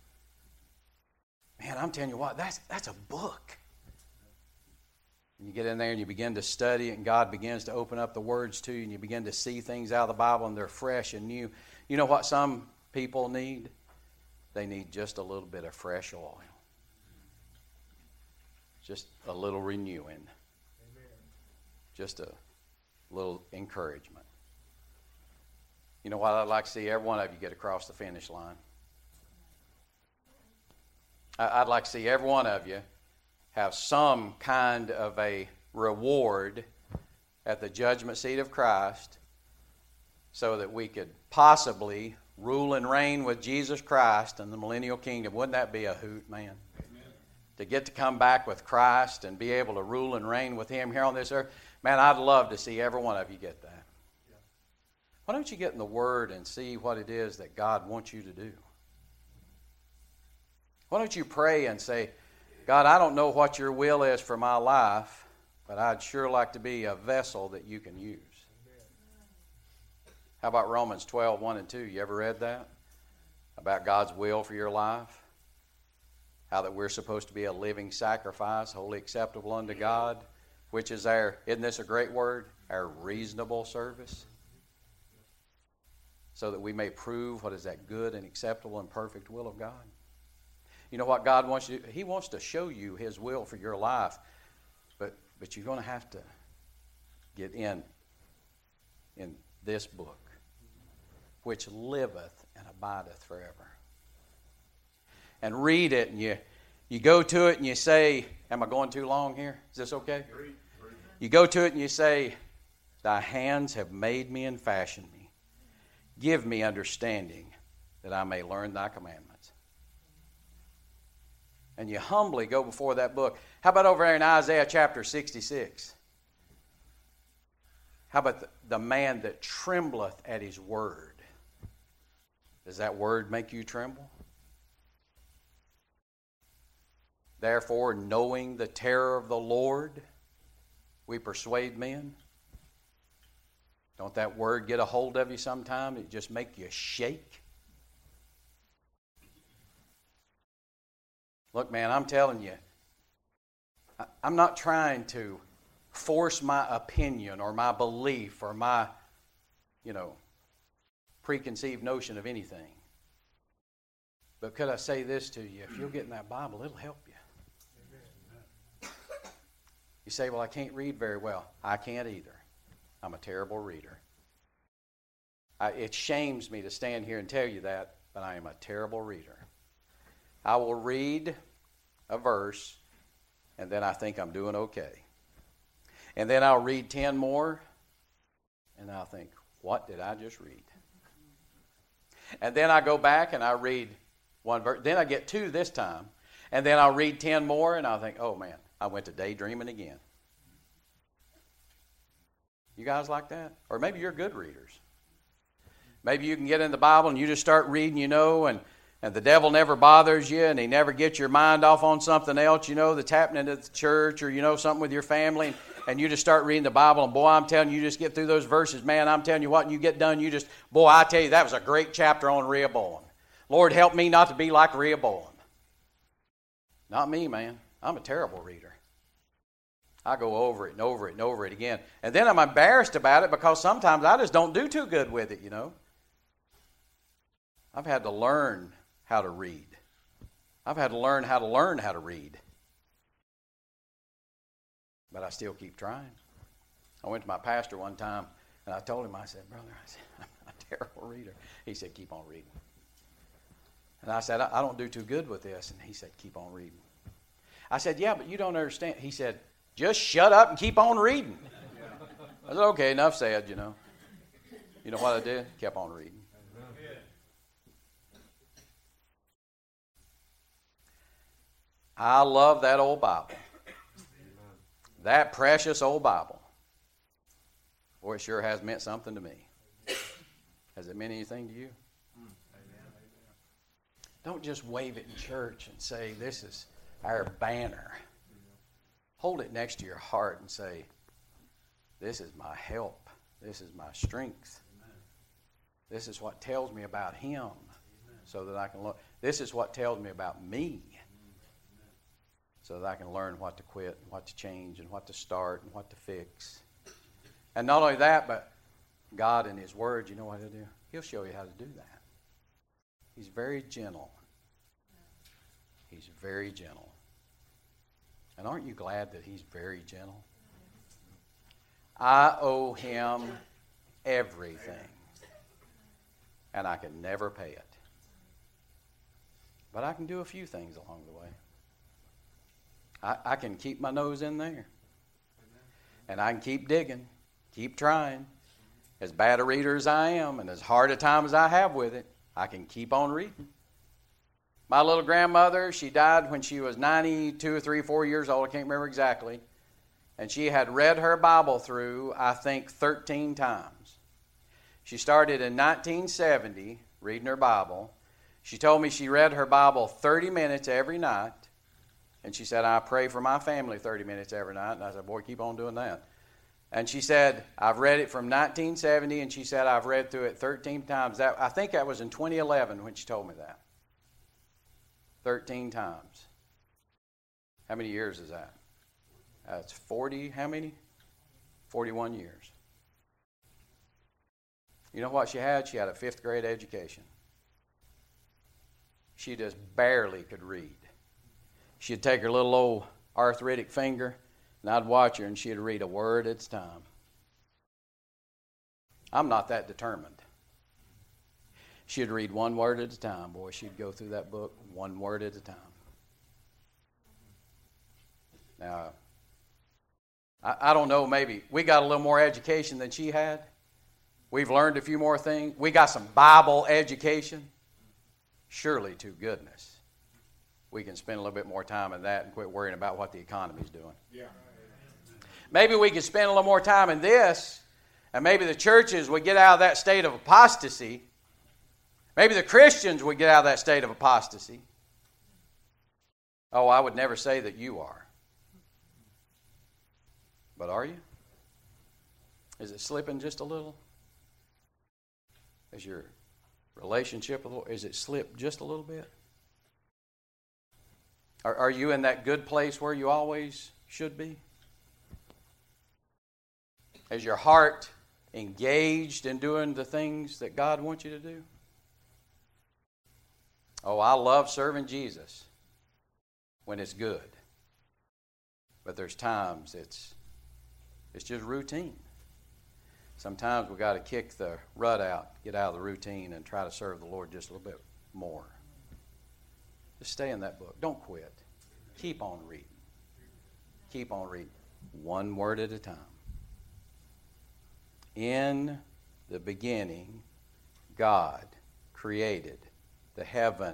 Man, I'm telling you what, that's, that's a book. And you get in there and you begin to study it, and God begins to open up the words to you, and you begin to see things out of the Bible, and they're fresh and new. You know what some people need? They need just a little bit of fresh oil. Just a little renewing. Amen. Just a little encouragement. You know what I'd like to see every one of you get across the finish line? I'd like to see every one of you have some kind of a reward at the judgment seat of Christ so that we could possibly rule and reign with Jesus Christ in the millennial kingdom. Wouldn't that be a hoot, man? Amen. To get to come back with Christ and be able to rule and reign with Him here on this earth. Man, I'd love to see every one of you get that. Yeah. Why don't you get in the Word and see what it is that God wants you to do? Why don't you pray and say, God, I don't know what your will is for my life, but I'd sure like to be a vessel that you can use. How about Romans twelve, one and two? You ever read that? About God's will for your life? How that we're supposed to be a living sacrifice, wholly acceptable unto God, which is our, isn't this a great word? Our reasonable service. So that we may prove what is that good and acceptable and perfect will of God. You know what God wants you to do? He wants to show you His will for your life. But but you're going to have to get in in this book, which liveth and abideth forever. And read it, and you, you go to it and you say, am I going too long here? Is this okay? You go to it and you say, thy hands have made me and fashioned me. Give me understanding that I may learn thy commandments. And you humbly go before that book. How about over there in Isaiah chapter sixty-six? How about the, the man that trembleth at his word? Does that word make you tremble? Therefore, knowing the terror of the Lord, we persuade men. Don't that word get a hold of you sometime? It just make you shake. Look, man, I'm telling you, I'm not trying to force my opinion or my belief or my, you know, preconceived notion of anything. But could I say this to you? If you'll get in that Bible, it'll help you. You say, well, I can't read very well. I can't either. I'm a terrible reader. I, it shames me to stand here and tell you that, but I am a terrible reader. I will read a verse, and then I think I'm doing okay. And then I'll read ten more, and I'll think, what did I just read? And then I go back and I read one verse. Then I get two this time. And then I'll read ten more and I'll think, oh man, I went to daydreaming again. You guys like that? Or maybe you're good readers. Maybe you can get in the Bible and you just start reading, you know, and, and the devil never bothers you and he never gets your mind off on something else, you know, that's happening at the church or, you know, something with your family. And you just start reading the Bible and boy, I'm telling you, you just get through those verses, man, I'm telling you what, and you get done, you just, boy, I tell you, that was a great chapter on Rehoboam. Lord, help me not to be like Rehoboam. Not me, man. I'm a terrible reader. I go over it and over it and over it again. And then I'm embarrassed about it because sometimes I just don't do too good with it, you know. I've had to learn how to read. I've had to learn how to learn how to read. But I still keep trying. I went to my pastor one time and I told him, I said, brother, I said, I'm a terrible reader. He said, keep on reading. And I said, I don't do too good with this. And he said, keep on reading. I said, yeah, but you don't understand. He said, just shut up and keep on reading. I said, okay, enough said, you know. You know what I did? Kept on reading. I love that old Bible. That precious old Bible. Boy, it sure has meant something to me. Has it meant anything to you? Don't just wave it in church and say, this is our banner. Hold it next to your heart and say, this is my help. This is my strength. This is what tells me about Him so that I can look. This is what tells me about me so that I can learn what to quit and what to change and what to start and what to fix. And not only that, but God in His Word, you know what He'll do? He'll show you how to do that. He's very gentle. He's very gentle. And aren't you glad that He's very gentle? I owe Him everything. And I can never pay it. But I can do a few things along the way. I, I can keep my nose in there. And I can keep digging, keep trying. As bad a reader as I am and as hard a time as I have with it, I can keep on reading. My little grandmother, she died when she was ninety-two or three, four years old. I can't remember exactly. And she had read her Bible through, I think, thirteen times. She started in nineteen seventy reading her Bible. She told me she read her Bible thirty minutes every night. And she said, I pray for my family thirty minutes every night. And I said, boy, keep on doing that. And she said, I've read it from nineteen seventy, and she said, I've read through it thirteen times. That, I think that was in twenty eleven when she told me that. thirteen times. How many years is that? That's forty, how many? forty-one years. You know what she had? She had a fifth grade education. She just barely could read. She'd take her little old arthritic finger, and I'd watch her, and she'd read a word at a time. I'm not that determined. She'd read one word at a time. Boy, she'd go through that book one word at a time. Now, I, I don't know, maybe we got a little more education than she had. We've learned a few more things. We got some Bible education. Surely, to goodness, we can spend a little bit more time in that and quit worrying about what the economy's doing. Yeah. Maybe we could spend a little more time in this, and maybe the churches would get out of that state of apostasy. Maybe the Christians would get out of that state of apostasy. Oh, I would never say that you are. But are you? Is it slipping just a little? Is your relationship with the Lord, is it slipped just a little bit? Are, are you in that good place where you always should be? Is your heart engaged in doing the things that God wants you to do? Oh, I love serving Jesus when it's good. But there's times it's it's just routine. Sometimes we've got to kick the rut out, get out of the routine, and try to serve the Lord just a little bit more. Just stay in that book. Don't quit. Keep on reading. Keep on reading. One word at a time. In the beginning, God created the heaven,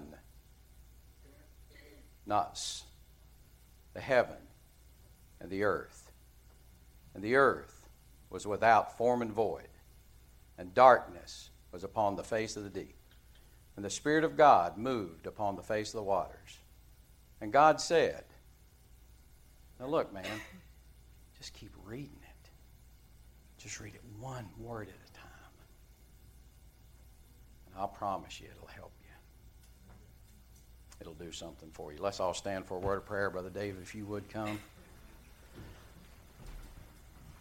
not s- the heaven and the earth. And the earth was without form and void, and darkness was upon the face of the deep. And the Spirit of God moved upon the face of the waters. And God said, now look, man, just keep reading it. Just read it one word at a time. And I'll promise you it'll help you. It'll do something for you. Let's all stand for a word of prayer. Brother David, if you would come.